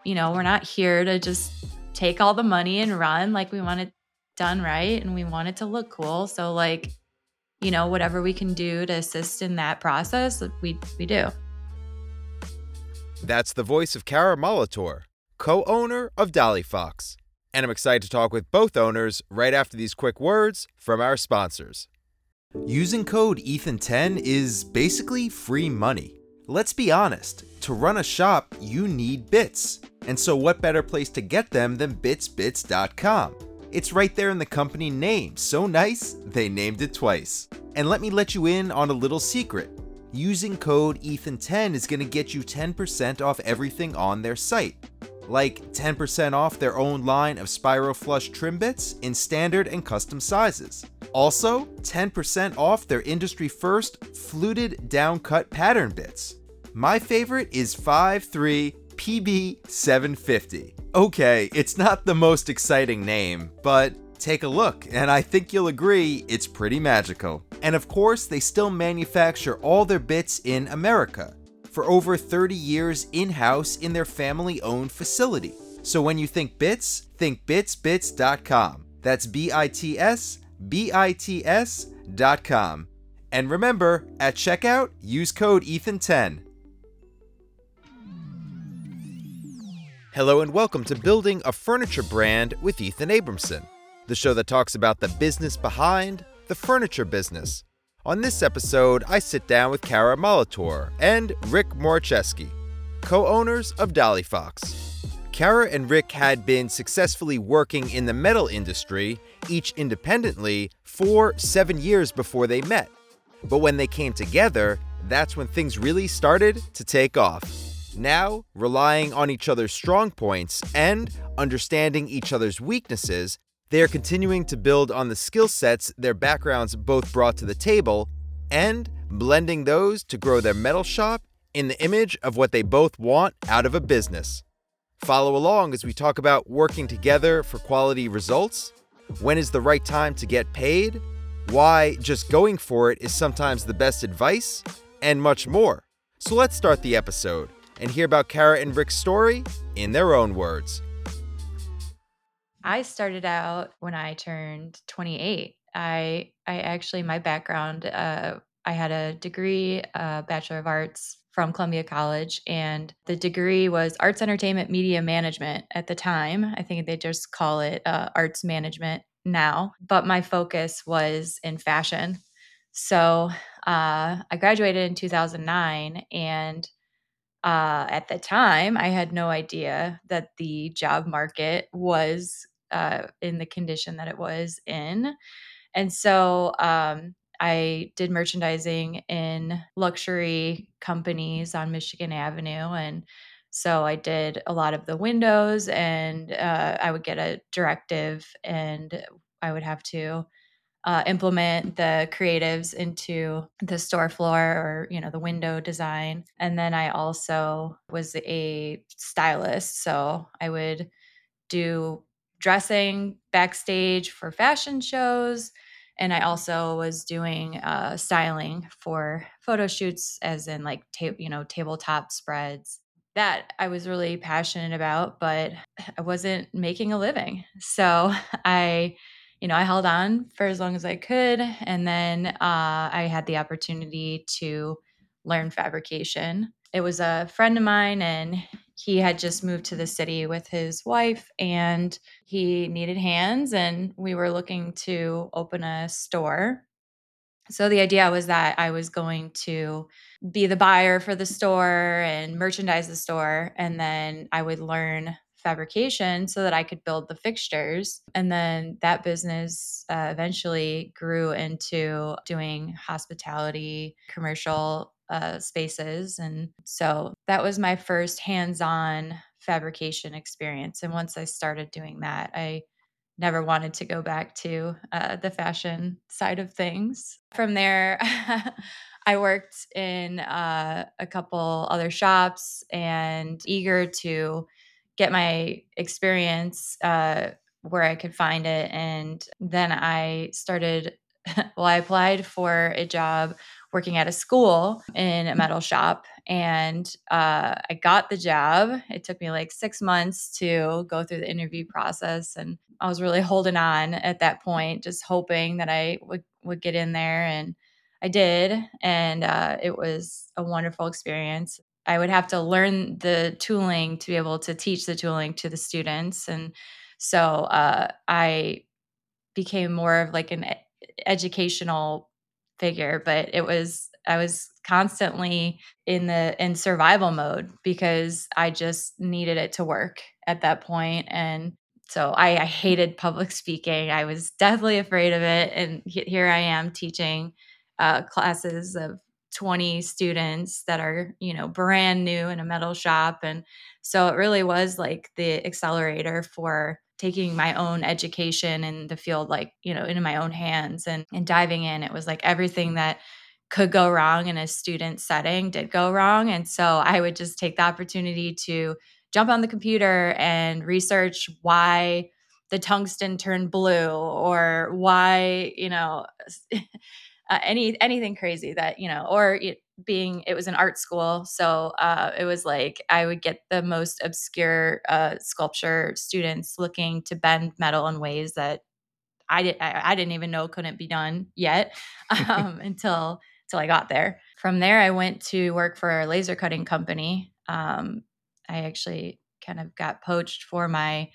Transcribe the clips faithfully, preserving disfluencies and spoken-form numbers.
you know, we're not here to just take all the money and run. Like, we want it done right and we want it to look cool. So, like, you know, whatever we can do to assist in that process, we we do. That's the voice of Kara Molitor, co-owner of Dolly Fox. And I'm excited to talk with both owners right after these quick words from our sponsors. Using code Ethan ten is basically free money. Let's be honest, to run a shop, you need bits. And so what better place to get them than bits bits dot com? It's right there in the company name, so nice, they named it twice. And let me let you in on a little secret. Using code Ethan ten is going to get you ten percent off everything on their site. Like ten percent off their own line of Spyro Flush trim bits in standard and custom sizes. Also, ten percent off their industry first fluted downcut pattern bits. My favorite is five three P B seven fifty. Okay, it's not the most exciting name, but take a look, and I think you'll agree it's pretty magical. And of course, they still manufacture all their bits in America for over thirty years in-house in their family-owned facility. So when you think bits, think bits bits dot com. That's B I T S B I T S dot com. And remember, at checkout, use code Ethan ten. Hello and welcome to Building a Furniture Brand with Ethan Abramson, the show that talks about the business behind the furniture business. On this episode, I sit down with Kara Molitor and Rick Morcheski, co-owners of Dolly Fox. Kara and Rick had been successfully working in the metal industry, each independently, for seven years before they met. But when they came together, that's when things really started to take off. Now, relying on each other's strong points and understanding each other's weaknesses, they are continuing to build on the skill sets their backgrounds both brought to the table and blending those to grow their metal shop in the image of what they both want out of a business. Follow along as we talk about working together for quality results, when is the right time to get paid, why just going for it is sometimes the best advice, and much more. So let's start the episode and hear about Kara and Rick's story in their own words. I started out when I turned twenty-eight. I I actually, my background, uh, I had a degree, uh, Bachelor of Arts from Columbia College, and the degree was Arts Entertainment Media Management at the time. I think they just call it uh, Arts Management now, but my focus was in fashion. So uh, I graduated in two thousand nine, and uh, at the time, I had no idea that the job market was uh, in the condition that it was in. And so um, I did merchandising in luxury companies on Michigan Avenue. And so I did a lot of the windows, and uh, I would get a directive and I would have to uh, implement the creatives into the store floor, or you know, the window design. And then I also was a stylist, so I would do dressing backstage for fashion shows, and I also was doing uh, styling for photo shoots, as in like ta- you know, tabletop spreads that I was really passionate about, but I wasn't making a living. So I, you know, I held on for as long as I could. And then uh, I had the opportunity to learn fabrication. It was a friend of mine, and he had just moved to the city with his wife, and he needed hands, and we were looking to open a store. So the idea was that I was going to be the buyer for the store and merchandise the store, and then I would learn fabrication so that I could build the fixtures. And then that business uh, eventually grew into doing hospitality, commercial uh, spaces. And so that was my first hands-on fabrication experience. And once I started doing that, I never wanted to go back to uh, the fashion side of things. From there, I worked in uh, a couple other shops, and eager to get my experience uh, where I could find it. And then I started, well, I applied for a job working at a school in a metal shop. And uh, I got the job. It took me like six months to go through the interview process. And I was really holding on at that point, just hoping that I would, would get in there. And I did. And uh, it was a wonderful experience. I would have to learn the tooling to be able to teach the tooling to the students. And so uh, I became more of like an e- educational figure, but it was I was constantly in the in survival mode because I just needed it to work at that point. And so I, I hated public speaking. I was deathly afraid of it. And he- here I am teaching uh, classes of twenty students that are, you know, brand new in a metal shop. And so it really was like the accelerator for taking my own education in the field, like, you know, into my own hands and, and diving in. It was like everything that could go wrong in a student setting did go wrong. And so I would just take the opportunity to jump on the computer and research why the tungsten turned blue or why, you know, uh, any anything crazy that, you know, or it being it was an art school, so uh, it was like I would get the most obscure uh, sculpture students looking to bend metal in ways that I did I, I didn't even know couldn't be done yet um, until until I got there. From there, I went to work for a laser cutting company. Um, I actually kind of got poached for my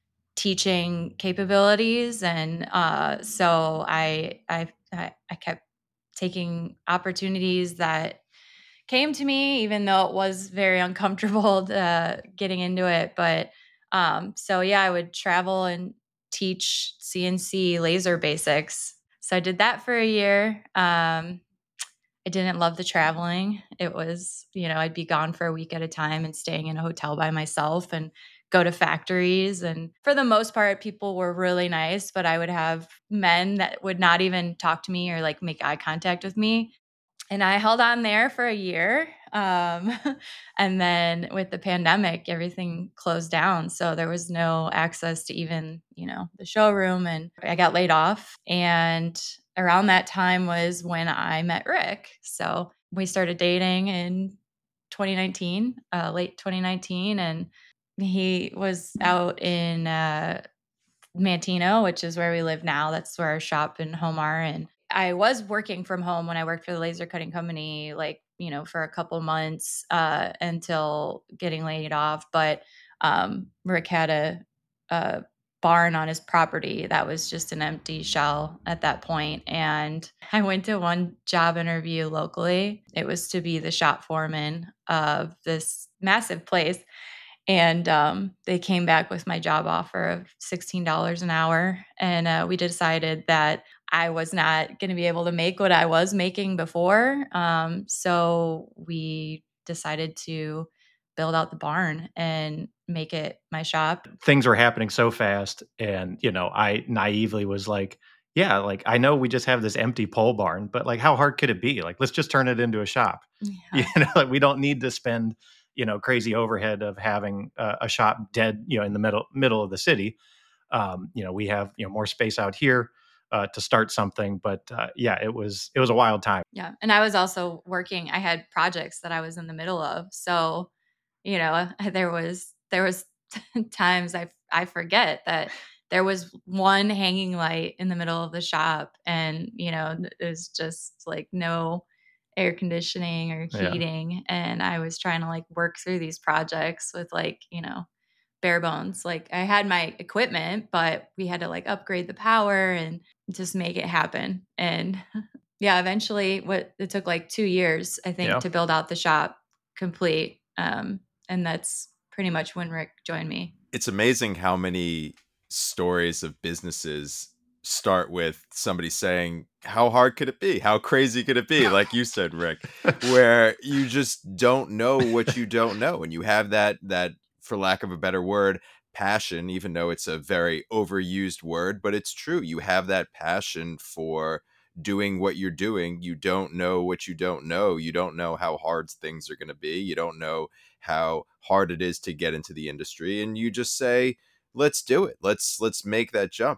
teaching capabilities, and uh, so I, I I I kept taking opportunities that came to me, even though it was very uncomfortable uh, getting into it. But um, so yeah, I would travel and teach C N C laser basics. So I did that for a year. Um, I didn't love the traveling. It was, you know, I'd be gone for a week at a time and staying in a hotel by myself and go to factories. And for the most part, people were really nice, but I would have men that would not even talk to me or like make eye contact with me. And I held on there for a year. Um, and then with the pandemic, everything closed down. So there was no access to even, you know, the showroom. And I got laid off. And around that time was when I met Rick. So we started dating in twenty nineteen, uh, late twenty nineteen. And he was out in uh, Mantino, which is where we live now. That's where our shop and home are. And I was working from home when I worked for the laser cutting company, like, you know, for a couple months uh, until getting laid off. But um, Rick had a, a barn on his property that was just an empty shell at that point. And I went to one job interview locally. It was to be the shop foreman of this massive place. And um, they came back with my job offer of sixteen dollars an hour. And uh, we decided that I was not going to be able to make what I was making before. Um, so we decided to build out the barn and make it my shop. Things were happening so fast, and, you know, I naively was like, "Yeah, like, I know we just have this empty pole barn, but, like, how hard could it be? Like, let's just turn it into a shop." You Yeah. know, like, we don't need to spend, you know, crazy overhead of having a a shop dead, you know, in the middle middle of the city. Um, you know, we have, you know, more space out here, uh, to start something, but, uh, yeah, it was it was a wild time. Yeah. And I was also working, I had projects that I was in the middle of. So, you know, there was there was times I I forget that there was one hanging light in the middle of the shop, and, you know, there's just like no air conditioning or Yeah. heating, and I was trying to like work through these projects with like, you know, bare bones. Like I had my equipment, but we had to like upgrade the power and just make it happen. And yeah, eventually what it took like two years, I think, Yeah. to build out the shop complete. Um, and that's pretty much when Rick joined me. It's amazing how many stories of businesses start with somebody saying, "How hard could it be? How crazy could it be?" Like you said, Rick, where you just don't know what you don't know. And you have that, that, for lack of a better word, passion, even though it's a very overused word, but it's true. You have that passion for doing what you're doing. You don't know what you don't know. You don't know how hard things are going to be. You don't know how hard it is to get into the industry. And you just say, Let's do it. Let's let's make that jump.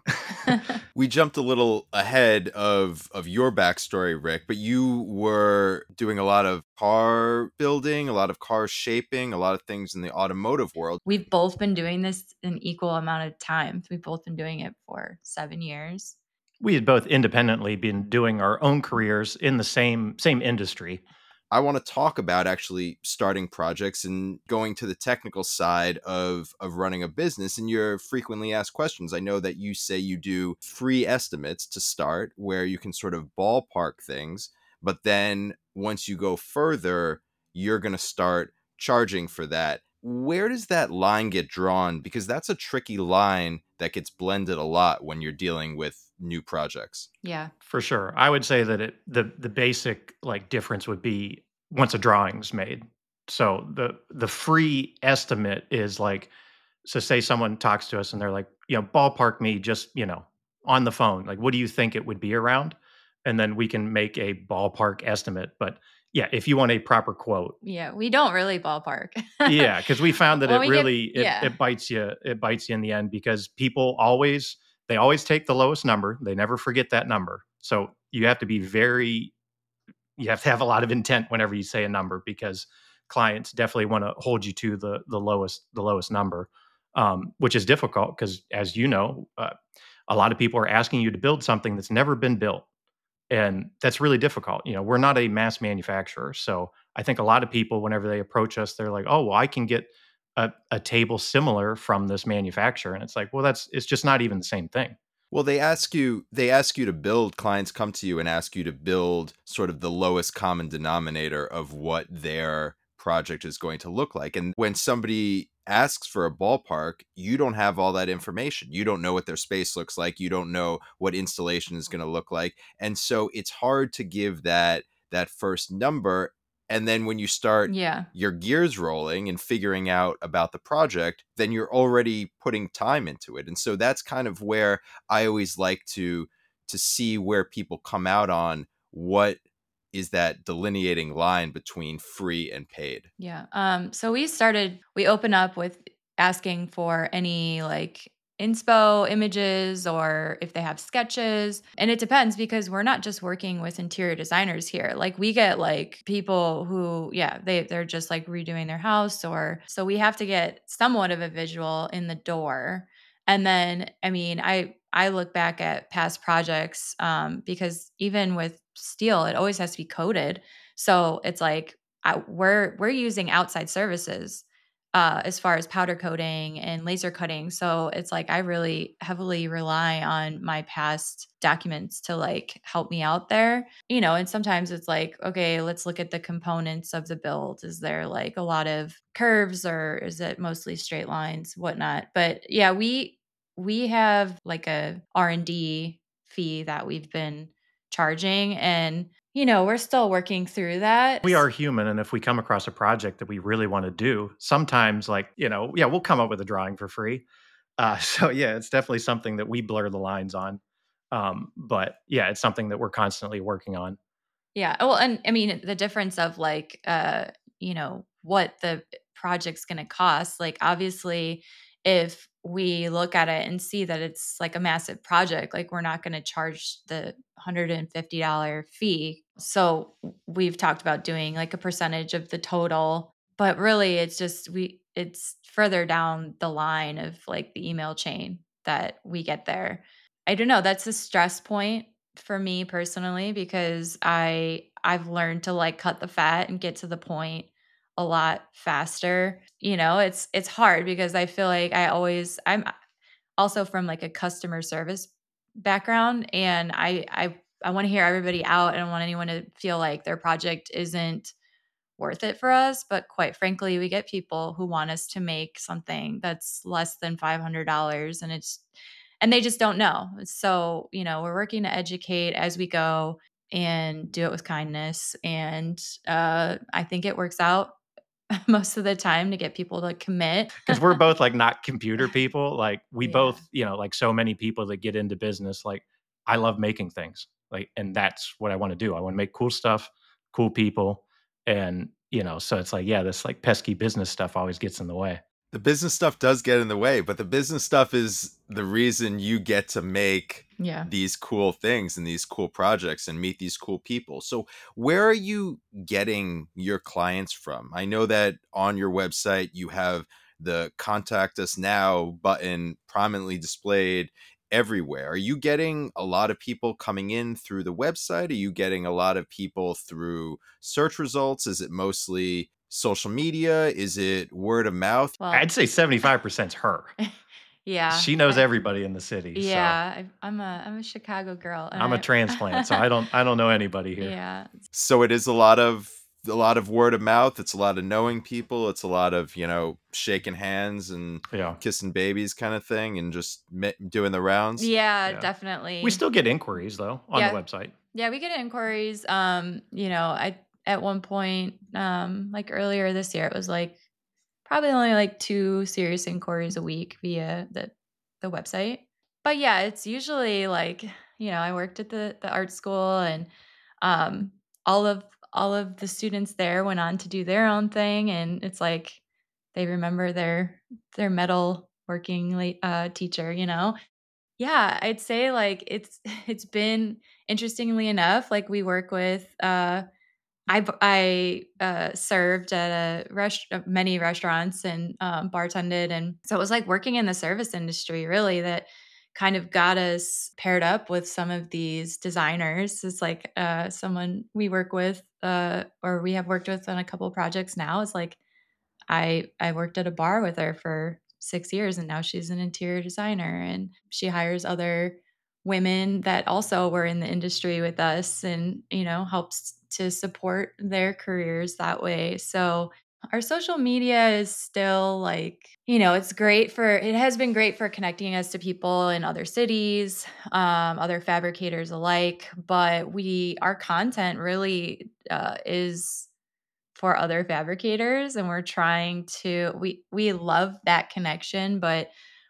We jumped a little ahead of of your backstory, Rick, but you were doing a lot of car building, a lot of car shaping, a lot of things in the automotive world. We've both been doing this an equal amount of time. We've both been doing it for seven years. We had both independently been doing our own careers in the same same industry. I want to talk about actually starting projects and going to the technical side of of running a business and your frequently asked questions. I know that you say you do free estimates to start where you can sort of ballpark things, but then once you go further, you're going to start charging for that. Where does that line get drawn? Because that's a tricky line that gets blended a lot when you're dealing with new projects. Yeah. For sure. I would say that it the the basic like difference would be once a drawing's made. So the the free estimate is like, so say someone talks to us and they're like, you know, ballpark me just, you know, on the phone. Like, what do you think it would be around? And then we can make a ballpark estimate. But yeah, if you want a proper quote, Yeah, we don't really ballpark. yeah, because we found that When it we get really it yeah. it bites you it bites you in the end because people always they always take the lowest number. They never forget that number. So you have to be very you have to have a lot of intent whenever you say a number because clients definitely want to hold you to the the lowest the lowest number, um, which is difficult because as you know, uh, a lot of people are asking you to build something that's never been built, and that's really difficult. You know, we're not a mass manufacturer, so I think a lot of people, whenever they approach us, they're like, "Oh, well, I can get a, a table similar from this manufacturer," and it's like, "Well, that's it's just not even the same thing." Well, they ask you they ask you to build, clients come to you and ask you to build sort of the lowest common denominator of what their project is going to look like. And when somebody asks for a ballpark, you don't have all that information. You don't know what their space looks like. You don't know what installation is going to look like. And so it's hard to give that that first number. And then when you start Yeah. your gears rolling and figuring out about the project, then you're already putting time into it. And so that's kind of where I always like to to see where people come out on what is that delineating line between free and paid. Yeah. Um, so we started, we open up with asking for any like inspo images or if they have sketches. And it depends because we're not just working with interior designers here. Like we get like people who, yeah, they, they're just like redoing their house or so we have to get somewhat of a visual in the door. And then, I mean, I, I look back at past projects um, because even with steel, it always has to be coated. So it's like I, we're we're using outside services uh, as far as powder coating and laser cutting. So it's like I really heavily rely on my past documents to like help me out there. You know, and sometimes it's like, okay, let's look at the components of the build. Is there like a lot of curves or is it mostly straight lines, whatnot? But yeah, we we have like a R and D fee that we've been charging and you know, we're still working through that. We are human, and if we come across a project that we really want to do, sometimes, like you know, yeah, we'll come up with a drawing for free. Uh, so yeah, it's definitely something that we blur the lines on. Um, but yeah, it's something that we're constantly working on. Yeah. Well, and I mean, the difference of like, uh, you know, what the project's going to cost. Like, obviously, if we look at it and see that it's like a massive project, like, we're not going to charge the one hundred fifty dollars fee. So, we've talked about doing like a percentage of the total, but really, it's just we, it's further down the line of like the email chain that we get there. I don't know. That's a stress point for me personally because I I've learned to like cut the fat and get to the point a lot faster. You know, it's it's hard because I feel like I always I'm also from like a customer service background and I I I want to hear everybody out. I don't want anyone to feel like their project isn't worth it for us, but quite frankly, we get people who want us to make something that's less than five hundred dollars and it's and they just don't know. So, you know, we're working to educate as we go and do it with kindness and uh I think it works out most of the time to get people to commit. Because we're both like not computer people. Like we Yeah. both, you know, like so many people that get into business, like I love making things. Like, and that's what I want to do. I want to make cool stuff, cool people. And, you know, so it's like, yeah, this like pesky business stuff always gets in the way. The business stuff does get in the way, but the business stuff is the reason you get to make Yeah. these cool things and these cool projects and meet these cool people. So, where are you getting your clients from? I know that on your website you have the contact us now button prominently displayed everywhere. Are you getting a lot of people coming in through the website? Are you getting a lot of people through search results? Is it mostly social media? Is it word of mouth? I'd Well, say seventy-five percent is her. yeah. She knows I everybody in the city, so yeah, I I'm a I'm a Chicago girl, I'm a and transplant, so I I don't I don't know anybody here. yeah. So it is a lot of a lot of word of mouth. It's a lot of knowing people. It's a lot of, you know, shaking hands and Yeah, kissing babies kind of thing and just mi- doing the rounds. Yeah, yeah. We definitely. still get inquiries though on the Yeah. website. Yeah, we get inquiries. Um, you know, I at one point, um, like earlier this year, it was like probably only like two serious inquiries a week via the the website. But yeah, it's usually like, you know, I worked at the the art school, and um all of all of the students there went on to do their own thing, and it's like they remember their their metal working late uh teacher, you know. Yeah, I'd say, like, it's it's been interestingly enough, like, we work with, uh I've I, uh, served at a rest uh, many restaurants and, um, bartended, and so it was like working in the service industry really that kind of got us paired up with some of these designers. It's like, uh, someone we work with, uh, or we have worked with on a couple projects now is like I I worked at a bar with her for six years, and now she's an interior designer, and she hires other women that also were in the industry with us, and, you know, helps to support their careers that way. So, our social media is still like, you know, it's great for it has been great for connecting us to people in other cities, um, other fabricators alike, but we our content really, uh, is for other fabricators, and we're trying to we we love that connection, but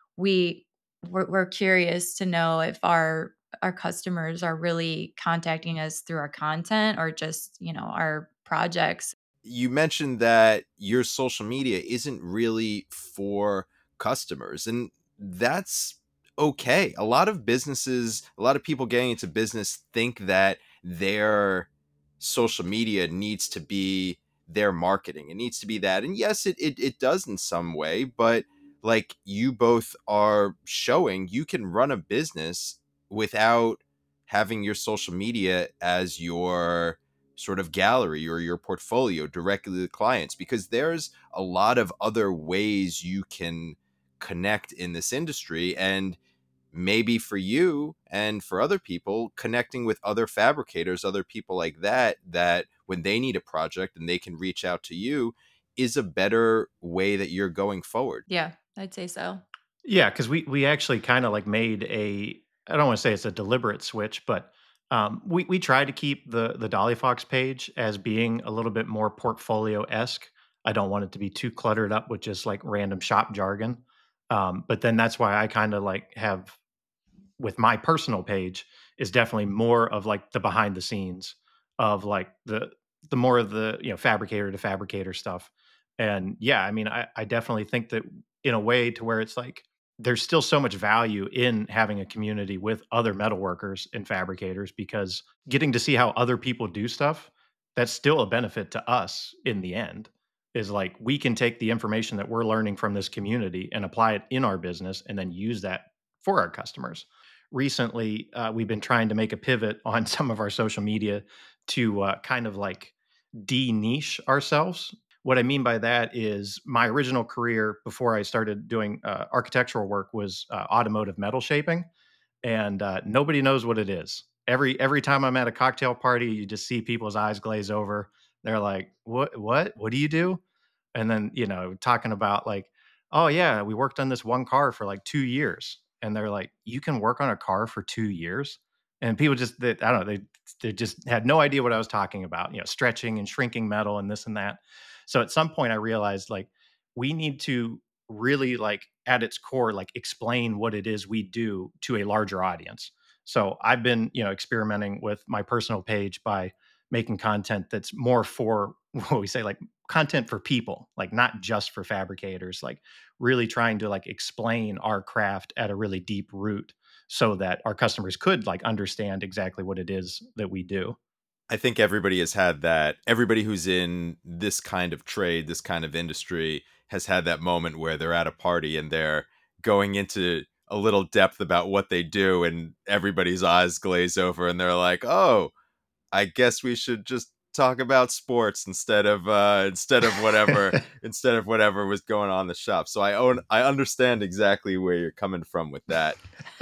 we we're, we're curious to know if our our customers are really contacting us through our content or just, you know, our projects. You mentioned that your social media isn't really for customers, and that's okay. A lot of businesses, a lot of people getting into business think that their social media needs to be their marketing. It needs to be that. And yes, it, it, it does in some way, but like you both are showing, you can run a business without having your social media as your sort of gallery or your portfolio directly to the clients, because there's a lot of other ways you can connect in this industry. And maybe for you and for other people, connecting with other fabricators, other people like that, that when they need a project and they can reach out to you, is a better way that you're going forward. Yeah, I'd say so. Yeah, because we we actually kind of like made a I don't want to say it's a deliberate switch, but um, we we try to keep the the Dolly Fox page as being a little bit more portfolio esque. I don't want it to be too cluttered up with just like random shop jargon. Um, but then that's why I kind of like have with my personal page is definitely more of like the behind the scenes of like the the more of the you know fabricator to fabricator stuff. And yeah, I mean, I, I definitely think that in a way to where it's like there's still so much value in having a community with other metalworkers and fabricators because getting to see how other people do stuff, that's still a benefit to us in the end. Is like we can take the information that we're learning from this community and apply it in our business and then use that for our customers. Recently, uh, we've been trying to make a pivot on some of our social media to uh, kind of like de niche ourselves. What I mean by that is my original career before I started doing uh, architectural work was uh, automotive metal shaping, and uh, nobody knows what it is. Every every time I'm at a cocktail party, you just see people's eyes glaze over. They're like, "What? What? What do you do?" And then you know, talking about like, "Oh yeah, we worked on this one car for like two years," and they're like, "You can work on a car for two years?" And people just, they, I don't know, they they just had no idea what I was talking about. You know, stretching and shrinking metal and this and that. So at some point, I realized like we need to really like at its core like explain what it is we do to a larger audience. So I've been, you know, experimenting with my personal page by making content that's more for what we say like content for people, like not just for fabricators, like really trying to like explain our craft at a really deep root so that our customers could like understand exactly what it is that we do. I think everybody has had that. Everybody who's in this kind of trade, this kind of industry, has had that moment where they're at a party and they're going into a little depth about what they do, and everybody's eyes glaze over, and they're like, "Oh, I guess we should just talk about sports instead of uh, instead of whatever instead of whatever was going on in the shop." So I own I understand exactly where you're coming from with that.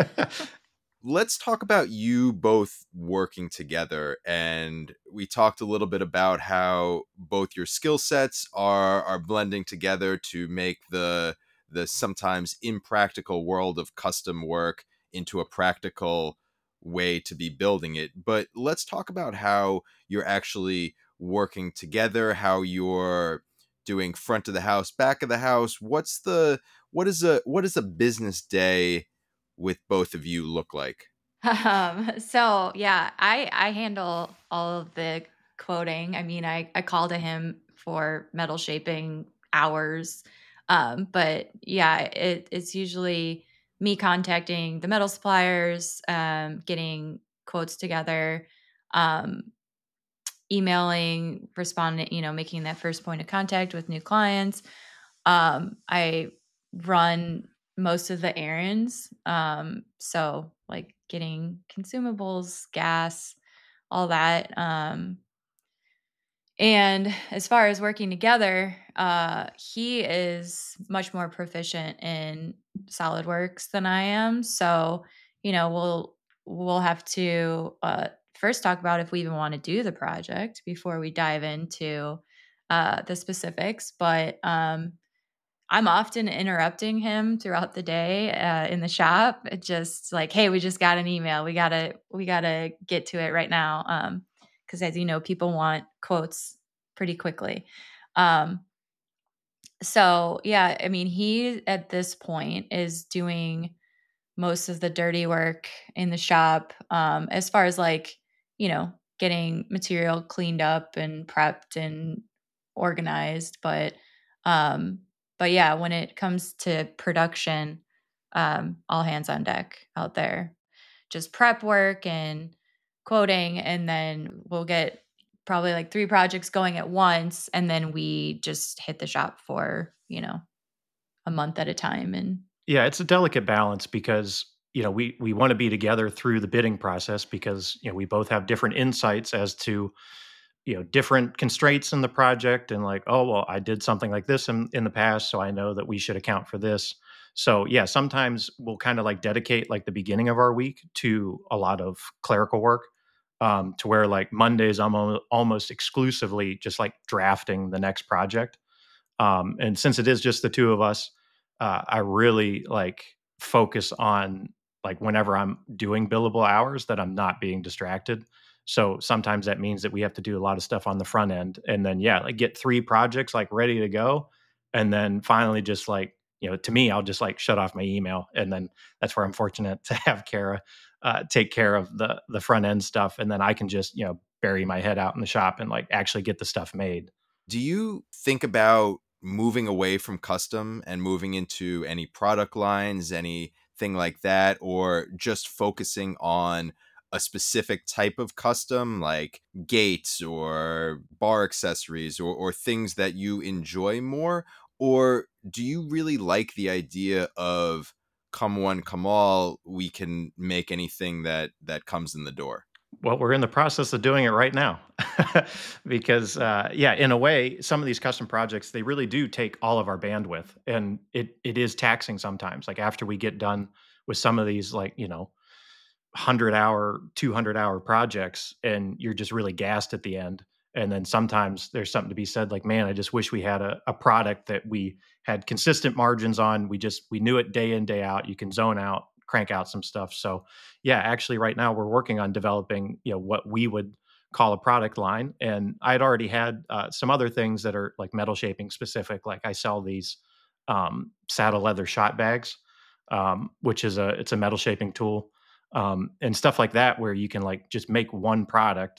Let's talk about you both working together. And we talked a little bit about how both your skill sets are are blending together to make the the sometimes impractical world of custom work into a practical way to be building it. But let's talk about how you're actually working together, how you're doing front of the house, back of the house. What's the what is a what is a business day with both of you look like? Um, so yeah, I I handle all of the quoting. I mean, I I call to him for metal shaping hours. Um, but yeah, it it's usually me contacting the metal suppliers, um, getting quotes together, um, emailing, responding, you know, making that first point of contact with new clients. Um, I run most of the errands. Um, so like getting consumables, gas, all that. Um, and as far as working together, uh, he is much more proficient in SolidWorks than I am. So, you know, we'll we'll have to uh, first talk about if we even want to do the project before we dive into uh, the specifics. But um, I'm often interrupting him throughout the day uh, in the shop. It just like, hey, we just got an email. We gotta we gotta get to it right now. Um, because as you know, people want quotes pretty quickly. Um, so yeah, I mean, he at this point is doing most of the dirty work in the shop, um, as far as like, you know, getting material cleaned up and prepped and organized. But um, but yeah, when it comes to production, um, all hands on deck out there. Just prep work and quoting, and then we'll get probably like three projects going at once, and then we just hit the shop for, you know, a month at a time and Yeah, it's a delicate balance because, you know, we we wanna be together through the bidding process because, you know, we both have different insights as to, you know, different constraints in the project and like, "Oh, well, I did something like this in in the past, so I know that we should account for this." So, yeah, sometimes we'll kinda, like, dedicate, like, the beginning of our week to a lot of clerical work, um, to where, like, Mondays, I'm al almost exclusively just, like, drafting the next project. Um, and since it is just the two of us, uh, I really like focus on like whenever I'm doing billable hours that I'm not being distracted. So sometimes that means that we have to do a lot of stuff on the front end and then yeah, like get three projects like ready to go. And then finally just like, you know, to me, I'll just like shut off my email. And then that's where I'm fortunate to have Kara uh, take care of the the front end stuff. And then I can just, you know, bury my head out in the shop and like actually get the stuff made. Do you think about moving away from custom and moving into any product lines, anything like that, or just focusing on a specific type of custom like gates or bar accessories or, or things that you enjoy more? Or do you really like the idea of come one, come all, we can make anything that that comes in the door? Well, we're in the process of doing it right now. Because, uh, yeah, in a way, some of these custom projects, they really do take all of our bandwidth, and it it is taxing sometimes. Like, after we get done with some of these, like, you know, hundred-hour, two hundred-hour projects, and you're just really gassed at the end. And then sometimes there's something to be said like, "Man, I just wish we had a a product that we had consistent margins on. We just we knew it day in, day out. You can zone out, crank out some stuff." So, yeah, actually right now we're working on developing, you know, what we would call a product line. And I'd already had, uh, some other things that are, like, metal shaping specific. Like, I sell these, um, saddle leather shot bags, um, which is a it's a metal shaping tool um, and stuff like that, where you can like just make one product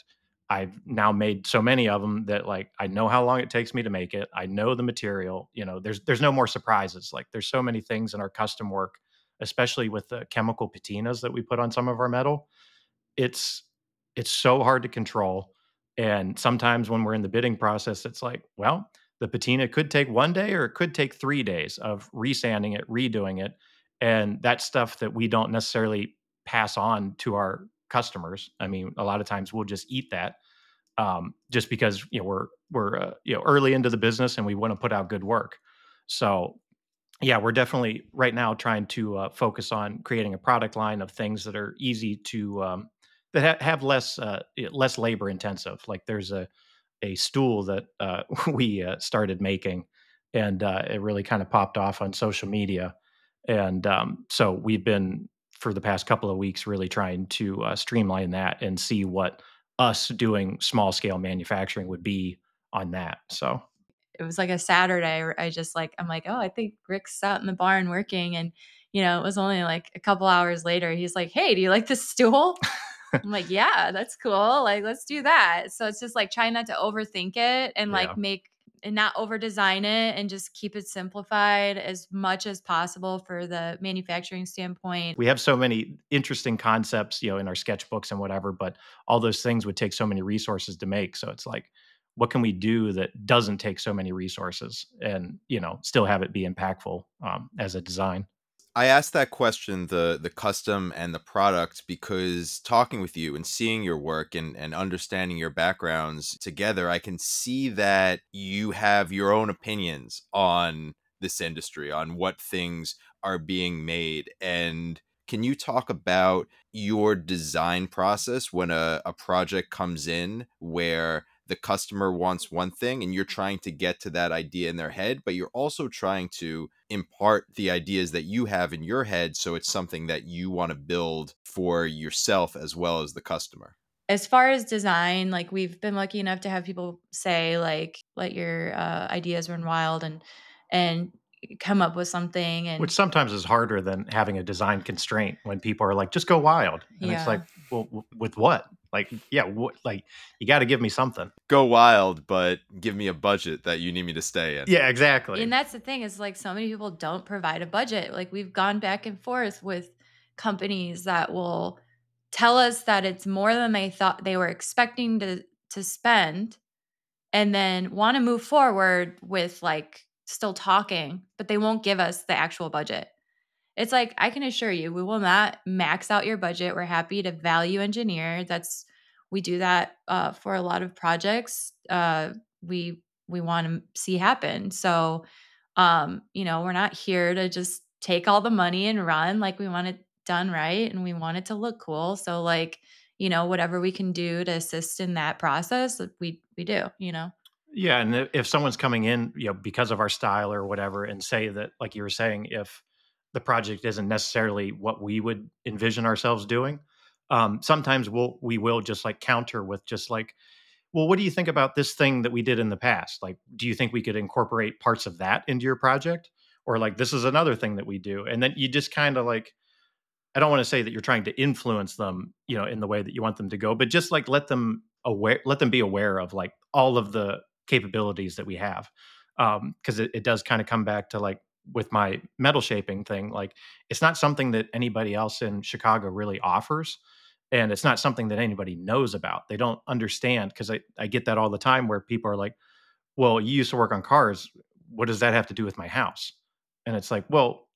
I've now made so many of them that, like, I know how long it takes me to make it. I know the material, you know, there's there's no more surprises. Like, there's so many things in our custom work, especially with the chemical patinas that we put on some of our metal. It's it's so hard to control, and sometimes when we're in the bidding process, it's like, well, the patina could take one day or it could take three days of resanding it, redoing it, and that's stuff that we don't necessarily pass on to our customers. I mean, a lot of times we'll just eat that, um, just because, you know, we're we're, uh, you know, early into the business and we wanna put out good work. So, yeah, we're definitely right now trying to uh, focus on creating a product line of things that are easy to um, that ha- have less uh, y- less labor intensive. Like there's a a stool that uh, we uh, started making, and uh, it really kind of popped off on social media, and um, so we've been for the past couple of weeks really trying to uh, streamline that and see what us doing small scale manufacturing would be on that. So It was like a Saturday where I just like I'm like, "Oh, I think Rick's out in the barn working," and, you know, it was only like a couple hours later, he's like, "Hey, do you like this stool?" I'm like, "Yeah, that's cool, like, let's do that." So it's just like trying not to overthink it and like yeah. make and not over design it and just keep it simplified as much as possible for the manufacturing standpoint. We have so many interesting concepts, you know, in our sketchbooks and whatever, but all those things would take so many resources to make. So it's like, what can we do that doesn't take so many resources and, you know, still have it be impactful um, as a design? I asked that question, the the custom and the product, because talking with you and seeing your work and, and understanding your backgrounds together, I can see that you have your own opinions on this industry, on what things are being made. And can you talk about your design process when a, a project comes in where the customer wants one thing and you're trying to get to that idea in their head, but you're also trying to impart the ideas that you have in your head so it's something that you want to build for yourself as well as the customer? As far as design, like, we've been lucky enough to have people say, like, "Let your, uh, ideas run wild," and and come up with something, Which and sometimes is harder than having a design constraint when people are like, just go wild. And it's like, yeah. well, w- with what? Like, yeah, what? Like, you got to give me something. Go wild, but give me a budget that you need me to stay in. Yeah, exactly. And that's the thing is, like, so many people don't provide a budget. Like, we've gone back and forth with companies that will tell us that it's more than they thought they were expecting to to spend, and then wanna move forward with, like, still talking, but they won't give us the actual budget. It's like, I can assure you, we will not max out your budget. We're happy to value engineer. That's we do that uh, for a lot of projects. Uh, we we want to see happen. So, um, you know, we're not here to just take all the money and run. Like, we want it done right, and we want it to look cool. So, like, you know, whatever we can do to assist in that process, we we do. You know. Yeah, and I if someone's coming in, you know, because of our style or whatever, and say that, like you were saying, if the project isn't necessarily what we would envision ourselves doing, um, sometimes we'll we will just like counter with just like, well, what do you think about this thing that we did in the past? Like, do you think we could incorporate parts of that into your project? Or like, this is another thing that we do, and then you just kind of like, I don't want to say that you're trying to influence them, you know, in the way that you want them to go, but just like let them aware, let them be aware of like all of the capabilities that we have. Um, cause it, it does kind of come back to like with my metal shaping thing, like it's not something that anybody else in Chicago really offers. And it's not something that anybody knows about. They don't understand because I, I get that all the time where people are like, well, you used to work on cars. What does that have to do with my house? And it's like, well,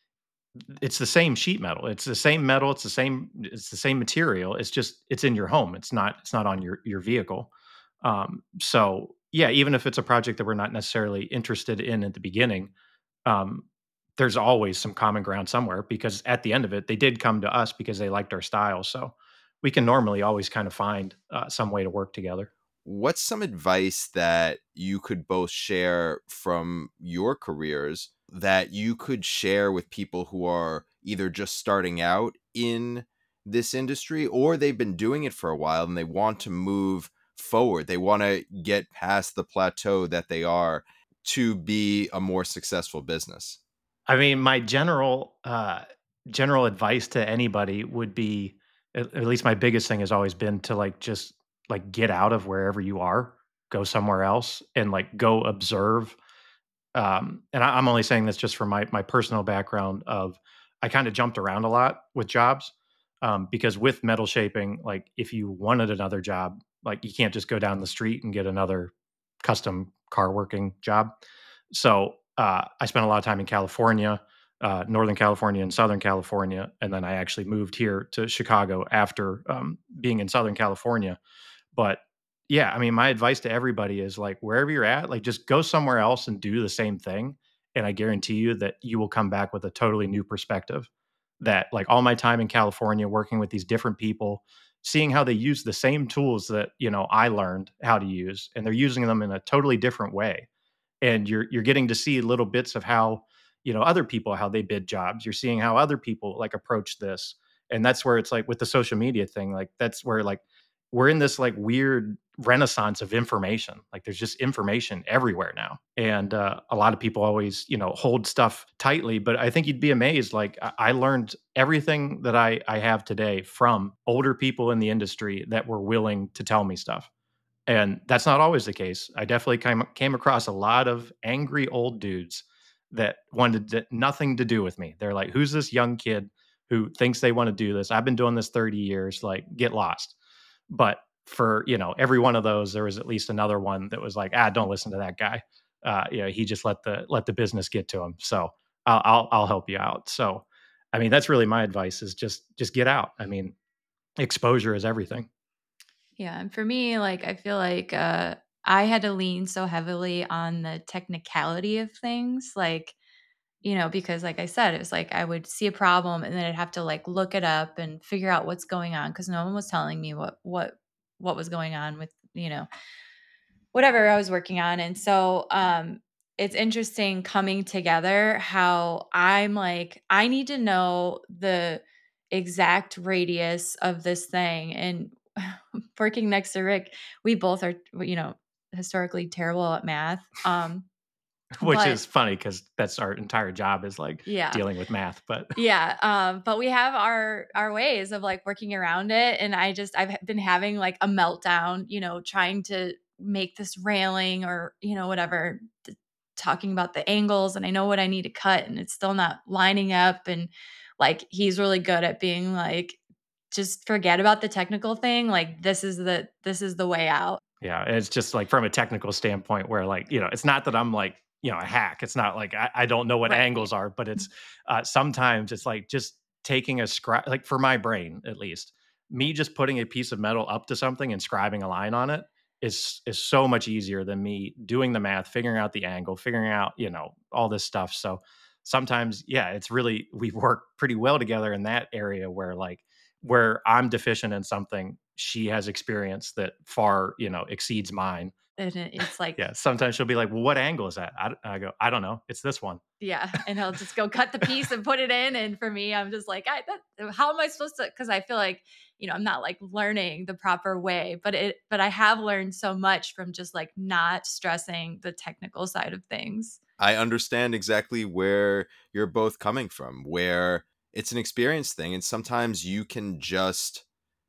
it's the same sheet metal. It's the same metal, it's the same it's the same material. It's just it's in your home. It's not it's not on your your vehicle. Um, so yeah, even if it's a project that we're not necessarily interested in at the beginning, um, there's always some common ground somewhere because at the end of it, they did come to us because they liked our style. So we can normally always kind of find uh, some way to work together. What's some advice that you could both share from your careers that you could share with people who are either just starting out in this industry or they've been doing it for a while and they want to move forward? They want to get past the plateau that they are to be a more successful business. I mean, my general uh, general advice to anybody would be, at, at least my biggest thing has always been to like just like get out of wherever you are, go somewhere else, and like go observe. Um, and I, I'm only saying this just from my my personal background of I kind of jumped around a lot with jobs, um, because with metal shaping, like if you wanted another job, like you can't just go down the street and get another custom car working job. So uh, I spent a lot of time in California, uh, Northern California and Southern California, and then I actually moved here to Chicago after um, being in Southern California. But yeah, I mean, my advice to everybody is like wherever you're at, like just go somewhere else and do the same thing. And I guarantee you that you will come back with a totally new perspective. That like all my time in California working with these different people, seeing how they use the same tools that, you know, I learned how to use, and they're using them in a totally different way. And you're you're getting to see little bits of how, you know, other people, how they bid jobs. You're seeing how other people like approach this. And that's where it's like with the social media thing, like that's where like we're in this like weird renaissance of information. Like there's just information everywhere now. And uh, a lot of people always, you know, hold stuff tightly. But I think you'd be amazed. Like I I learned everything that I, I have today from older people in the industry that were willing to tell me stuff. And that's not always the case. I definitely came, came across a lot of angry old dudes that wanted to, nothing to do with me. They're like, who's this young kid who thinks they want to do this? I've been doing this thirty years. Like, get lost. But for, you know, every one of those, there was at least another one that was like, ah, don't listen to that guy. Uh, you know, he just let the let the business get to him. So I'll I'll, I'll help you out. So, I mean, that's really my advice: is just just get out. I mean, exposure is everything. Yeah, and for me, like, I feel like, uh, I had to lean so heavily on the technicality of things, like, you know, because like I said, it was like I would see a problem and then I'd have to, like, look it up and figure out what's going on because no one was telling me what what what was going on with, you know, whatever I was working on. And so, um, it's interesting coming together how I'm like, I need to know the exact radius of this thing. And working next to Rick, we both are, you know, historically terrible at math. Um, Which but is funny because that's our entire job is like yeah, dealing with math. But yeah, um, but we have our our ways of, like, working around it, and I just I've been having, like, a meltdown, you know, trying to make this railing or, you know, whatever, t talking about the angles, and I know what I need to cut, and it's still not lining up, and, like, he's really good at being like, "Just forget about the technical thing, like, this is the this is the way out." yeah, it's just like from a technical standpoint where like, you know, it's not that I'm like, you know, a hack. It's not like I, I don't know what Right. angles are, but it's uh, sometimes it's like just taking a scribe, like for my brain at least, me just putting a piece of metal up to something and scribing a line on it is is so much easier than me doing the math, figuring out the angle, figuring out, you know, all this stuff. So sometimes, yeah, it's really we work pretty well together in that area where like where I'm deficient in something, she has experience that far, you know, exceeds mine. And it it's like Yeah, sometimes she'll be like, "Well, what angle is that?" I d I go, "I don't know. It's this one." yeah, and he'll just go cut the piece and put it in, and for me, I'm just like, I that how am I supposed to? Because I feel like, you know, I'm not, like, learning the proper way, but it but I have learned so much from just, like, not stressing the technical side of things. I understand exactly where you're both coming from, where it's an experience thing, and sometimes you can just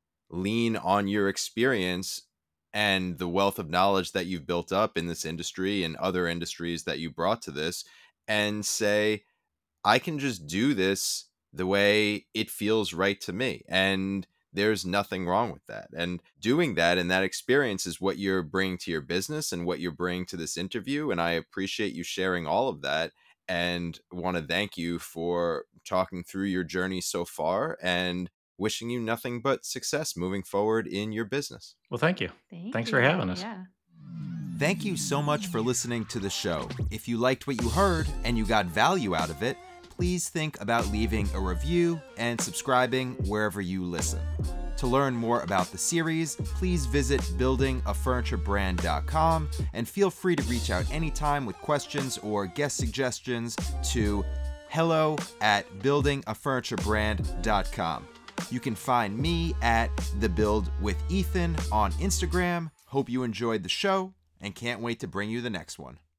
lean on your experience and the wealth of knowledge that you've built up in this industry and other industries that you brought to this and say, I can just do this the way it feels right to me. And there's nothing wrong with that. And doing that and that experience is what you're bringing to your business and what you're bringing to this interview. And I appreciate you sharing all of that and want to thank you for talking through your journey so far and wishing you nothing but success moving forward in your business. Well, thank you. Thank Thanks for you, having us. yeah. Thank you so much for listening to the show. If you liked what you heard and you got value out of it, please think about leaving a review and subscribing wherever you listen. To learn more about the series, please visit building a furniture brand dot com and feel free to reach out anytime with questions or guest suggestions to hello at building a furniture brand dot com. You can find me at The Build with Ethan on Instagram. Hope you enjoyed the show and can't wait to bring you the next one.